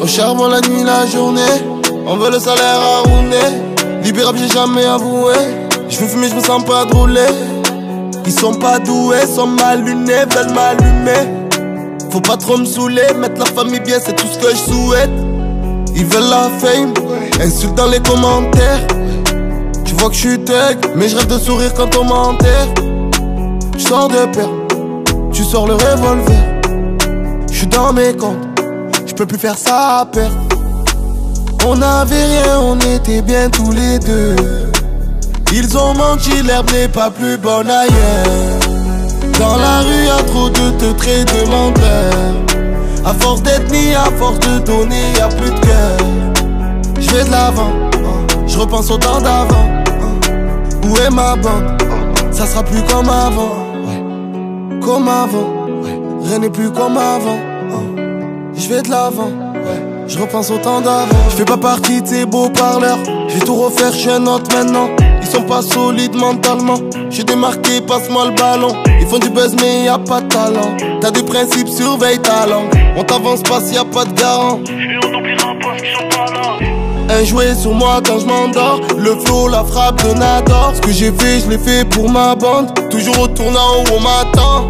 Au charbon la nuit, la journée. On veut le salaire à rouler. Libérable, j'ai jamais avoué. Je veux fumer, je me sens pas drôler. Ils sont pas doués, sont mal lunés, veulent m'allumer. Faut pas trop me saouler, mettre la famille bien, c'est tout ce que je souhaite. Ils veulent la fame, insultent dans les commentaires. Tu vois que je suis tech, mais je rêve de sourire quand on m'enterre. Je sors de paire, tu sors le revolver. Je suis dans mes comptes, je peux plus faire ça à perte. On n'avait rien, on était bien tous les deux. Ils ont menti, l'herbe n'est pas plus bonne ailleurs. Dans la rue y'a trop de traits de menteur. À force d'ethnie, à force de donner, y'a plus de cœur. Je vais de l'avant, je repense au temps d'avant. Où est ma bande? Ça sera plus comme avant. Comme avant, rien n'est plus comme avant. Je vais de l'avant, je repense au temps d'avant. Je fais pas partie de ces beaux parleurs. Je vais tout refaire, je suis un autre maintenant. Ils sont pas solides mentalement. J'suis démarqué, passe-moi le ballon. Ils font du buzz mais y'a pas de talent. T'as des principes, surveille ta langue. On t'avance pas s'il y a pas de garant. Et on t'oubliera pas ce qu'ils sont pas là. Un jouet sur moi quand je m'endors. Le flow, la frappe de Nador. Ce que j'ai fait, je l'ai fait pour ma bande. Toujours au tournant où on m'attend.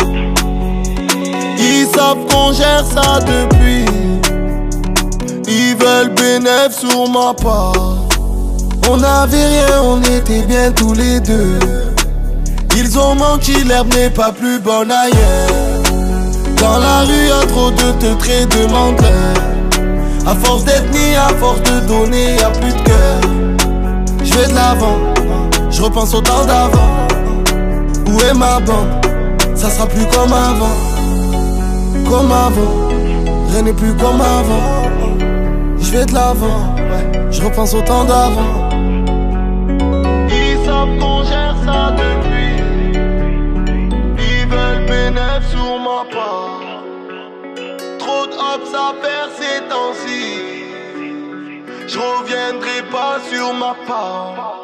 Ils savent qu'on gère ça depuis. Ils veulent bénéf sur ma part. On n'avait rien, on était bien tous les deux. Ils ont menti, l'herbe n'est pas plus bonne ailleurs. Dans la rue y'a trop de traits de menteur. À force d'ethnie, à force de donner, y'a plus de cœur. Je vais de l'avant, je repense au temps d'avant. Où est ma bande? Ça sera plus comme avant. Comme avant, rien n'est plus comme avant. Je vais de l'avant, je repense au temps d'avant. Ils savent qu'on gère ça depuis. Ils veulent bénéf sur ma part. Trop de hops à faire ces temps-ci. Je reviendrai pas sur ma part.